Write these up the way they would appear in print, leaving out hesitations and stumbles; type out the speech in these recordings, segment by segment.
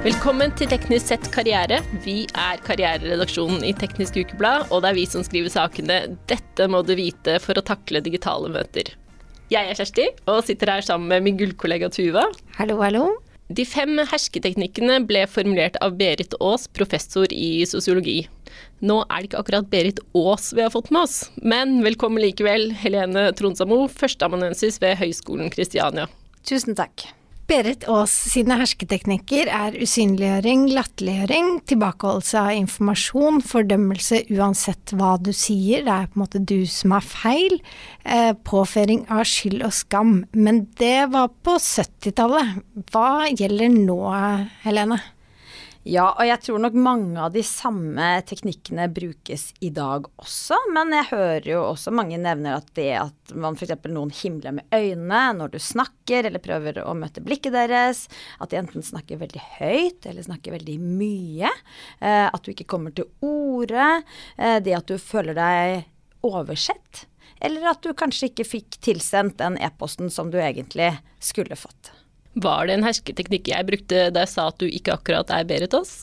Velkommen til Teknisk sett karriere. Vi karriereredaksjonen i Teknisk Ukeblad, og det vi som skriver sakene «Dette må du vite for å takle digitale møter». Jeg Kjersti, og sitter her sammen med min gullkollega Tuva. Hallo, hallo. De 5 hersketeknikkene ble formulert av Berit Aas, professor i sosiologi. Nå det ikke akkurat Berit Aas vi har fått med oss, men velkommen likevel, Helene Tronsamo, førsteamanuensis ved Høgskolen Kristiania. Tusen takk. Berit Aas sine hersketeknikker usynliggjøring, latterliggjøring, tilbakeholdelse av informasjon, fordømmelse uansett hva du sier, det på en måte du som feil, påføring av skyld og skam. Men det var på 70-tallet. Hva gjelder nå, Helene? Ja, og jeg tror nok mange av de samme teknikkene brukes i dag også, men jeg hører jo også mange nevner at det at man for eksempel noen himler med øynene når du snakker, eller prøver å møte blikket deres, at de enten snakker veldig høyt, eller snakker veldig mye, at du ikke kommer til orde, det at du føler deg oversett, eller at du kanskje ikke fikk tilsendt den e-posten som du egentlig skulle fått. Var det en hersketeknikk jeg brukte da jeg sa at du ikke akkurat Berit Aas?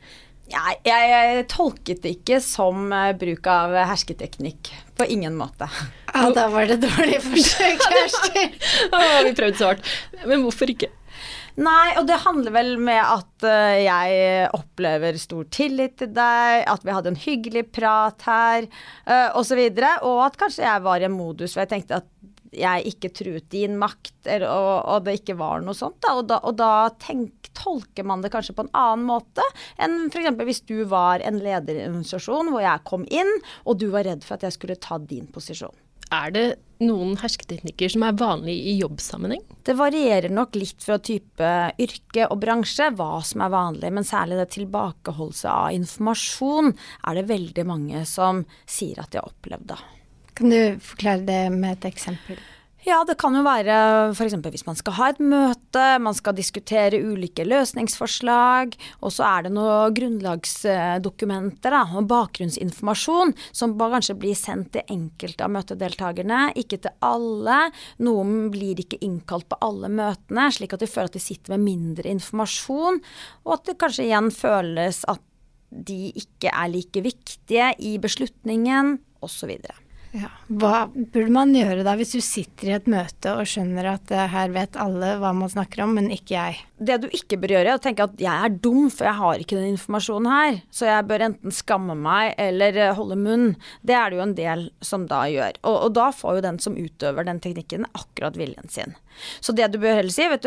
Jeg tolket det ikke som bruk av hersketeknikk, på ingen måte. Ja, da var det dårlig forsøk, Kjersti. Vi prøvde så hardt. Men hvorfor ikke? Nei, og det handler vel med at jeg opplever stor tillit til deg, at vi hadde en hyggelig prat her, og så videre, og at kanskje jeg var i en modus hvor jeg tenkte at jeg ikke truet din makt, og det ikke var noe sånt, og da tolker man det kanskje på en annen måte enn for eksempel hvis du var en leder i en organisasjon hvor jeg kom inn, og du var redd for at jeg skulle ta din posisjon. Det noen hersketeknikker som vanlig i jobbsammenheng? Det varierer nok litt fra type yrke og bransje, hva som vanlig, men særlig det tilbakeholdelse av informasjon det veldig mange som sier at de har opplevd det. Kan du forklare det med et eksempel? Ja, det kan jo være for eksempel hvis man skal ha et møte, man skal diskutere ulike løsningsforslag, og så det noen grunnlagsdokumenter og bakgrunnsinformasjon som kanskje blir sendt til enkelte av møtedeltagerne, ikke til alle. Noen blir ikke innkalt på alle møtene, slik at de føler at de sitter med mindre informasjon, og at det kanskje igjen føles at de ikke like viktige i beslutningen, og så videre. Ja. Hva burde man gjøre da hvis du sitter i et møte og skjønner at her vet alle hva man snakker om, men ikke jeg? Det du ikke bør gjøre å tenke at jeg dum, for jeg har ikke den informasjonen her, så jeg bør enten skamme meg eller holde munn. Det det jo en del som da gjør. Og da får jo den som utøver den teknikken akkurat viljen sin. Så det du bør heller si, vet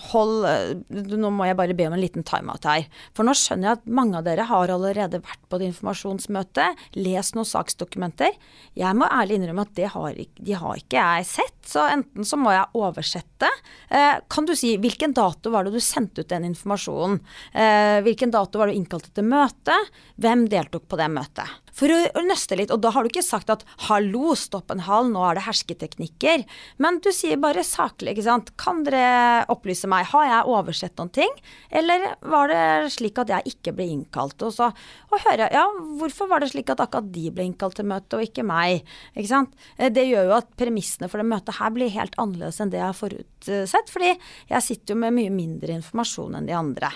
du, nå må jeg bare be om en liten timeout her. For nå skjønner jeg at mange av dere har allerede vært på et informasjonsmøte, lest noen saksdokumenter. Jeg må ærlig innrømme at de har ikke jeg sett, så enten så må jeg oversette. Kan du si, hvilken dato var det du sendte ut den informasjonen? Hvilken dato var du innkalt til møte? Hvem deltok på det møtet? For å nøste litt, og da har du ikke sagt at hallo, stopp en hal, nå det hersketeknikker. Men du sier bare saklig, ikke sant? Kan dere opplyse meg, har jeg oversett noen ting? Eller var det slik at jeg ikke ble innkalt? Og høre, ja, hvorfor var det slik at akkurat de ble innkalt til møte og ikke meg? Ikke sant? Det gjør jo at premissene for det møtet her blir helt annerledes enn det jeg har forutsett, fordi jeg sitter jo med mye mindre informasjon enn de andre.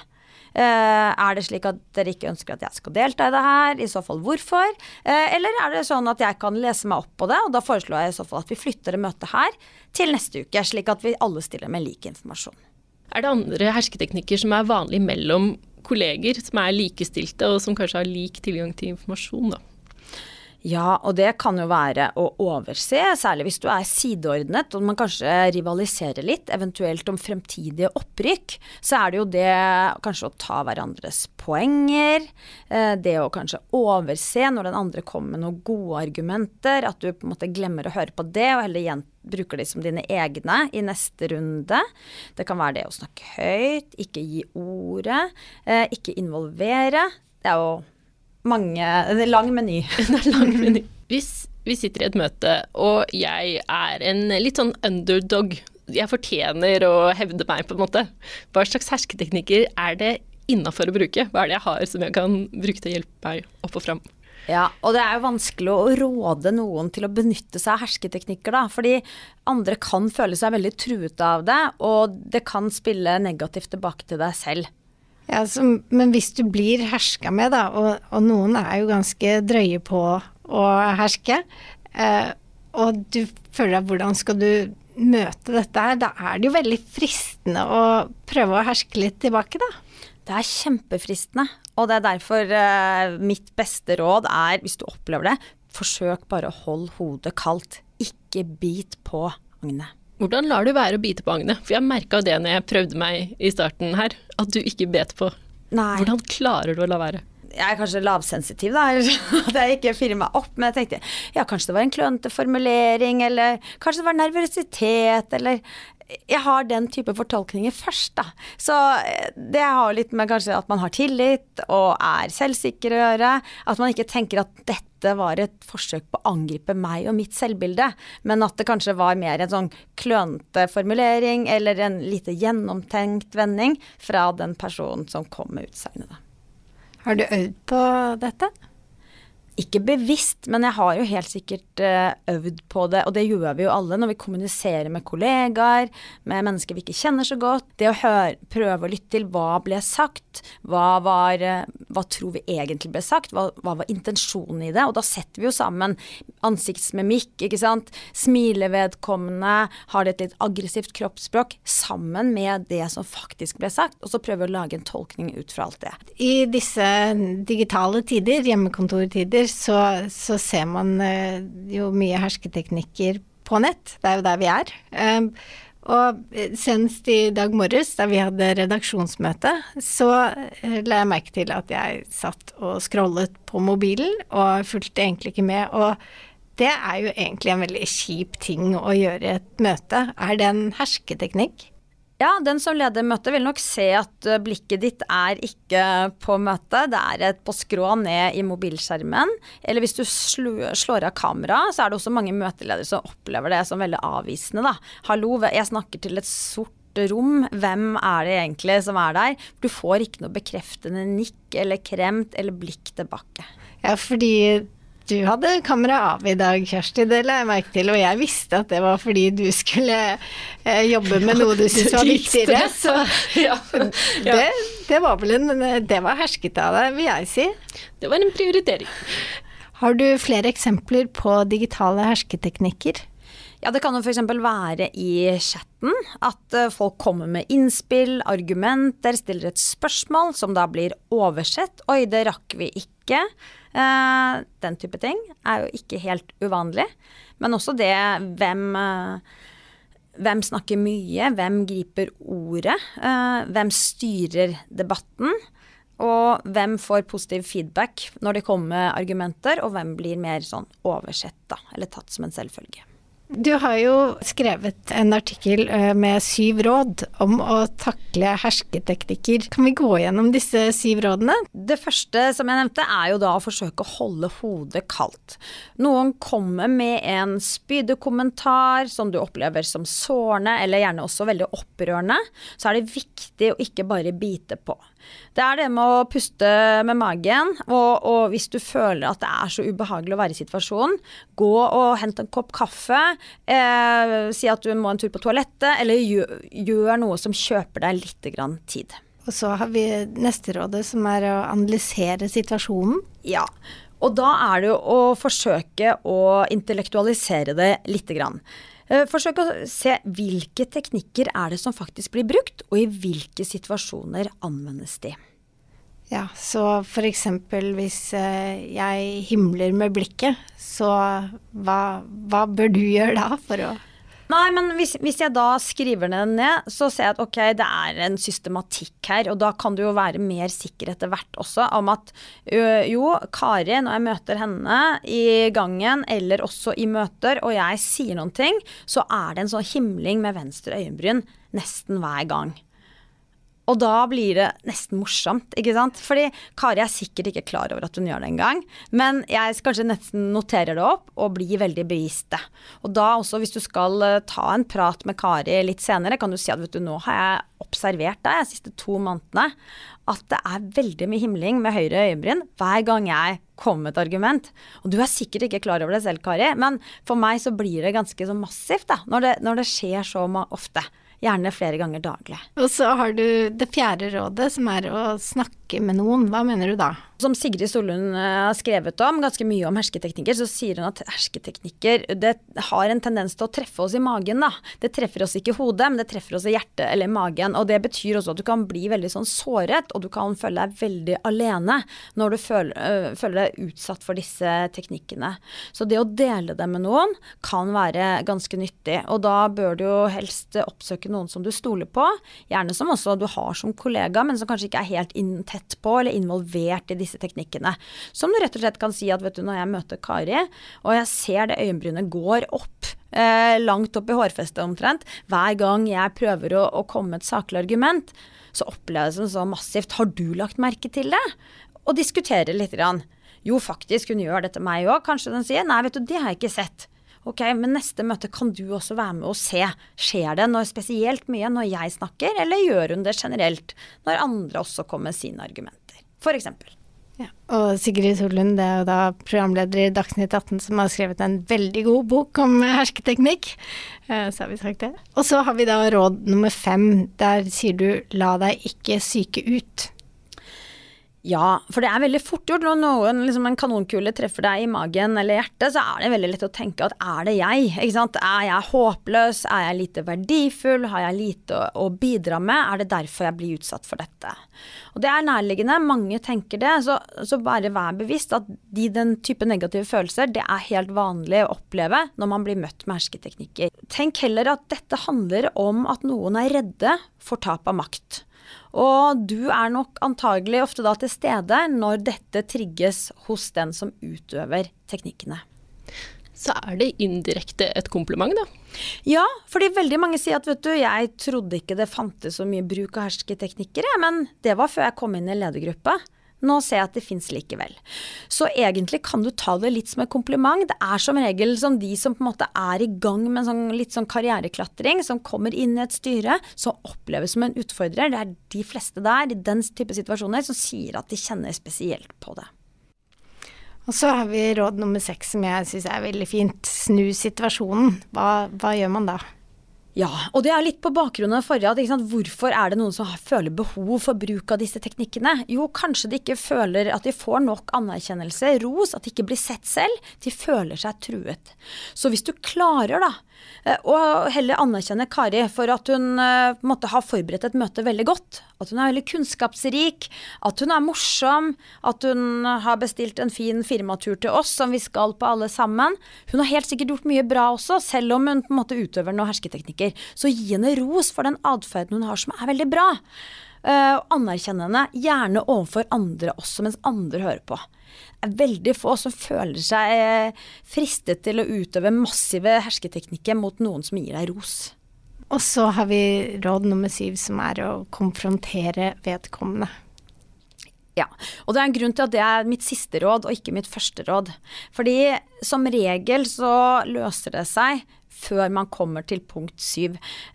Det slik at dere ikke ønsker at jeg skal delta i det her? I så fall hvorfor? Eller det sånn at jeg kan lese meg opp på det, og da foreslår jeg i så fall at vi flytter det møtet her til neste uke, slik at vi alle stiller med lik informasjon. Det andre hersketeknikker som vanlig mellom kolleger, som likestilte og som kanskje har lik tilgang til informasjon da? Ja, og det kan jo være å overse, særlig hvis du sideordnet, og man kanskje rivaliserer litt, eventuelt om fremtidige opprykk, så det jo det kanskje å ta hverandres poenger, det å kanskje overse når den andre kommer med noen gode argumenter, at du på en måte glemmer å høre på det, og heller igjen bruker de som dine egne i neste runde. Det kan være det å snakke høyt, ikke gi ordet, ikke involvere. Det jo det lang meny. Lang meny. Hvis vi sitter i et møte, og jeg en litt sånn underdog, jeg fortjener å hevde meg på en måte, hva slags hersketeknikker det innenfor å bruke? Hva det jeg har som jeg kan bruke til å hjelpe meg opp og frem? Ja, og det jo vanskelig å råde noen til å benytte seg av hersketeknikker da, fordi andre kan føle seg veldig truet av det, og det kan spille negativt tilbake til deg selv. Ja, men hvis du blir hersket med da, og noen er jo ganske drøye på å herske, og du føler at hvordan skal du møte dette her, da er det jo veldig fristende å prøve å herske litt tilbake da. Det er kjempefristende, og det er derfor mitt beste råd er, hvis du opplever det, forsøk bare å holde hodet kaldt, ikke bit på agnet. Hvordan lar du være å bite på agnet? For jeg merket det når jeg prøvde meg i starten her, at du ikke bet på. Nei. Hvordan klarer du å la være? Jeg er kanskje lavsensitiv da, at jeg ikke fyrer meg opp, men jeg tenkte, ja, kanskje det var en klønete formulering, eller kanskje det var nervøsitet, eller jeg har den type fortolkninger først da. Så det har litt med kanskje at man har tillit og er selvsikker å gjøre, at man ikke tenker at dette var et forsøk på å angripe meg og mitt selvbilde, men at det kanskje var mer en sånn klønete formulering eller en lite gjennomtenkt vending fra den personen som kom med utsagnet da. Har du øvd på dette? Ikke bevisst, men jeg har jo helt sikkert øvd på det, og det gjør vi jo alle når vi kommuniserer med kollegaer, med mennesker vi ikke kjenner så godt. Det å prøve å lytte til hva ble sagt, hva tror vi egentlig ble sagt, hva var intensjonen i det, og da setter vi jo sammen ansiktsmimikk, ikke sant? Smiler vedkommende, har det et litt aggressivt kroppsspråk, sammen med det som faktisk ble sagt, og så prøver vi å lage en tolkning ut fra alt det. I disse digitale tider, hjemmekontortider, så ser man jo mye hersketeknikker på nett. Det er jo der vi er. Og senest i dag morges, da vi hadde redaksjonsmøte, så la jeg merke til at jeg satt og scrollet på mobilen, og fulgte egentlig ikke med. Og det er jo egentlig en veldig kjip ting å gjøre i et møte. Er det en hersketeknikk? Ja, den som leder møtet vil nok se at blikket ditt er ikke på møtet, det er på skrå ned i mobilskjermen, eller hvis du slår av kamera, så er det også mange møteledere som opplever det som veldig avvisende da. Hallo, jeg snakker til et sort rom, hvem er det egentlig som er der? Du får ikke noe bekreftende nikk eller kremt eller blikk tilbake. Ja, fordi du hadde kamera av i dag, Kjersti, det la jeg merke til, og jeg visste at det var fordi du skulle jobbe med noe du syntes var viktigere, så det var vel det var hersket av deg, vil jeg si. Det var en prioritering. Har du flere eksempler på digitale hersketeknikker? Ja, det kan jo for eksempel være i chatten at folk kommer med innspill, argumenter, stiller et spørsmål som da blir oversett. Oi, det rakk vi ikke. Den type ting er jo ikke helt uvanlig. Men også det hvem snakker mye, hvem griper ordet, hvem styrer debatten, og hvem får positiv feedback når det kommer argumenter, og hvem blir mer sånn oversett da, eller tatt som en selvfølge. Du har jo skrevet en artikkel med 7 råd om å takle hersketeknikker. Kan vi gå gjennom disse 7 rådene? Det første som jeg nevnte er jo da å forsøke å holde hodet kaldt. Noen kommer med en spydekommentar som du opplever som sårende, eller gjerne også veldig opprørende, så er det viktig å ikke bare bite på. Det er det med å puste med magen, og hvis du føler at det er så ubehagelig å være i situasjonen, gå og hente en kopp kaffe, si at du må en tur på toalettet, eller gjør noe som kjøper deg litt grann tid. Og så har vi neste rådet, som er å analysere situasjonen. Ja, og da er det jo å forsøke å intellektualisere det litt grann. Forsøk å se hvilke teknikker er det som faktisk blir brukt, og i hvilke situasjoner anvendes de. Ja, så for eksempel hvis jeg himler med blikket, så hva bør du gjøre da for å... Nei, men hvis jeg da skriver den ned, så ser jeg at ok, det er en systematikk her, og da kan det jo være mer sikker etter hvert også, om at jo, Kari, når jeg møter henne i gangen, eller også i møter, og jeg sier noen ting, så er det en sånn himling med venstre øyenbryn nesten hver gang. Og da blir det nesten morsomt, ikke sant? Fordi Kari er sikkert ikke klar over at hun gjør det en gang, men jeg kanskje nesten noterer det opp og blir veldig bevisst det. Og da også, hvis du skal ta en prat med Kari litt senere, kan du si at vet du, nå har jeg observert deg de siste 2 månedene, at det er veldig mye himling med høyre øyebryn hver gang jeg kommer med et argument. Og du er sikkert ikke klar over det selv, Kari, men for meg så blir det ganske så massivt da, når det skjer så ofte. gjerne flere ganger daglig. Og så har du det fjerde rådet, som er å snakke med noen. Hva mener du da? Som Sigrid Sollund har skrevet om, ganske mye om hersketeknikker, så sier hun at hersketeknikker, det har en tendens til å treffe oss i magen da. Det treffer oss ikke i hodet, men det treffer oss i hjertet eller magen, og det betyr også at du kan bli veldig sånn såret, og du kan føle deg veldig alene når du føler deg utsatt for disse teknikkene. Så det å dele det med noen kan være ganske nyttig, og da bør du jo helst oppsøke noen som du stoler på, gjerne som også du har som kollega, men som kanskje ikke er helt tett på eller involvert i disse teknikkene. Som du rett og slett kan si at, vet du, når jeg møter Kari, og jeg ser det øyenbrynet går opp, langt opp i hårfestet omtrent, hver gang jeg prøver å komme med et saklig argument, så oppleves det så massivt. Har du lagt merke til det? Og diskutere litt grann. Jo, faktisk, hun gjør det til meg også. Kanskje den sier, nei, vet du, det har jeg ikke sett. Ok, men neste møte kan du også være med og se. Skjer det spesielt mye når jeg snakker, eller gjør hun det generelt når andre også kommer med sine argumenter, for eksempel? Ja. Og Sigrid Sollund, det er jo da programleder i Dagsnytt 18 som har skrevet en veldig god bok om hersketeknikk, så har vi sagt det. Og så har vi da råd nummer 5, der sier du, la deg ikke psyke ut. Ja, for det er veldig fort gjort når noen, liksom en kanonkule treffer deg i magen eller hjertet, så er det veldig lett å tenke at er det jeg, ikke sant? Er jeg håpløs, er jeg lite verdifull, har jeg lite å bidra med, er det derfor jeg blir utsatt for dette? Og det er nærliggende, mange tenker det, så bare vær bevisst at den type negative følelser, det er helt vanlig å oppleve når man blir møtt med hersketeknikker. Tenk heller at dette handler om at noen er redde for tap av makt. Og du er nok antagelig ofte da til stede når dette trigges hos den som utøver teknikkene. Så er det indirekte et kompliment da? Ja, fordi veldig mange sier at vet du, jeg trodde ikke det fantes så mye bruk av hersketeknikker, men det var før jeg kom inn i ledergruppa. Nå ser jeg at det finnes likevel. Så egentlig kan du ta det litt som et kompliment. Det er som regel som de som på en måte er i gang med litt sånn karriereklatring, som kommer inn i et styre, som oppleves som en utfordrer. Det er de fleste der, i den type situasjoner, som sier at de kjenner spesielt på det. Og så har vi råd nummer 6, som jeg synes er veldig fint. Snu situasjonen. Hva gjør man da? Ja, og det er litt på bakgrunn av forrige, ikke sant? Hvorfor er det noen som føler behov for bruk av disse teknikkene? Jo, kanskje de ikke føler at de får nok anerkjennelse, ros, at de ikke blir sett selv, de føler seg truet. Så hvis du klarer da, å heller anerkjenne Kari for at hun måtte ha forberedt et møte veldig godt, at hun er veldig kunnskapsrik, at hun er morsom, at hun har bestilt en fin firmatur til oss som vi skal på alle sammen. Hun har helt sikkert gjort mye bra også, selv om hun på en måte utøver noen hersketeknikker. Så gi henne ros for den adferden hun har som er veldig bra. Anerkjenne henne gjerne overfor andre også, mens andre hører på. Det er veldig få som føler seg fristet til å utøve massive hersketeknikker mot noen som gir deg ros. Og så har vi råd nummer 7, som er å konfrontere vedkommende. Ja, og det er en grunn til at det er mitt siste råd og ikke mitt første råd. Fordi som regel så løser det seg før man kommer til punkt 7.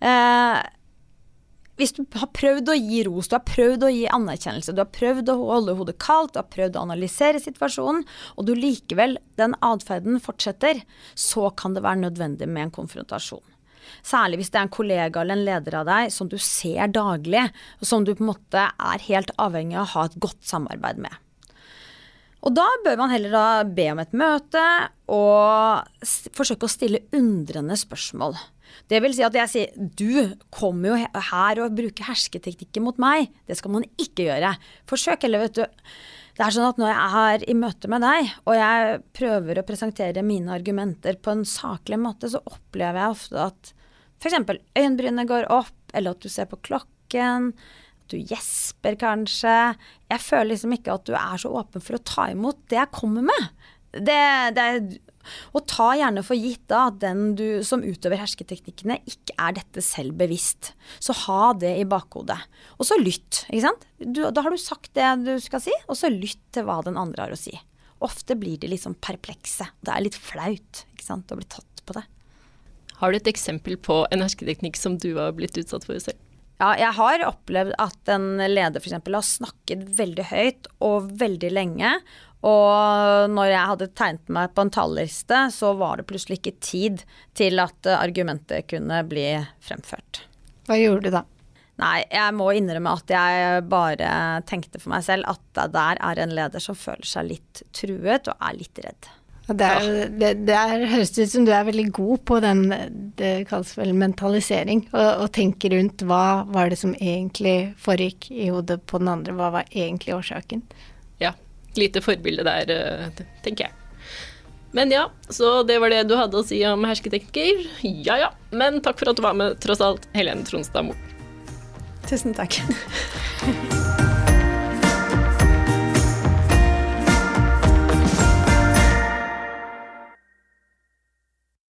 Hvis du har prøvd å gi ros, du har prøvd å gi anerkjennelse, du har prøvd å holde hodet kaldt, du har prøvd å analysere situasjonen, og du likevel, den adferden fortsetter, så kan det være nødvendig med en konfrontasjon. Særlig hvis det er en kollega eller en leder av deg som du ser daglig, og som du på en måte er helt avhengig av å ha et godt samarbeid med. Og da bør man heller da be om et møte og forsøke å stille undrende spørsmål. Det vil si at jeg sier, du kommer jo her og bruker hersketeknikker mot meg. Det skal man ikke gjøre. Forsøk heller, vet du. Det er sånn at når jeg er i møte med deg, og jeg prøver å presentere mine argumenter på en saklig måte, så opplever jeg ofte at for eksempel øyenbrynene går opp, eller at du ser på klokken, at du gjesper kanskje. Jeg føler liksom ikke at du er så åpen for å ta imot det jeg kommer med. Og ta gjerne for gitt da at den du som utøver hersketeknikkene ikke er dette selv bevisst. Så ha det i bakhodet. Og så lytt, ikke sant? Da har du sagt det du skal si, og så lytt til hva den andre har å si. Ofte blir det litt sånn perplekse. Det er litt flaut, ikke sant, å bli tatt på det. Har du et eksempel på en hersketeknikk som du har blitt utsatt for selv? Ja, jeg har opplevd at en leder for eksempel har snakket veldig høyt og veldig lenge, og når jeg hadde tegnet meg på en talliste, så var det plutselig ikke tid til at argumentet kunne bli fremført. Hva gjorde du da? Nei, jeg må innrømme at jeg bare tenkte for meg selv at der er en leder som føler seg litt truet og er litt redd. Det høres ut som du er veldig god på den, det kalles vel mentalisering, og tenker rundt hva var det som egentlig foregikk i hodet på den andre, hva var egentlig årsaken. Ja, lite forbilde der, tenker jeg. Men ja, så det var det du hadde å si om hersketeknikker. Ja, men takk for at du var med, tross alt, Helene Tronstad Moe. Tusen takk.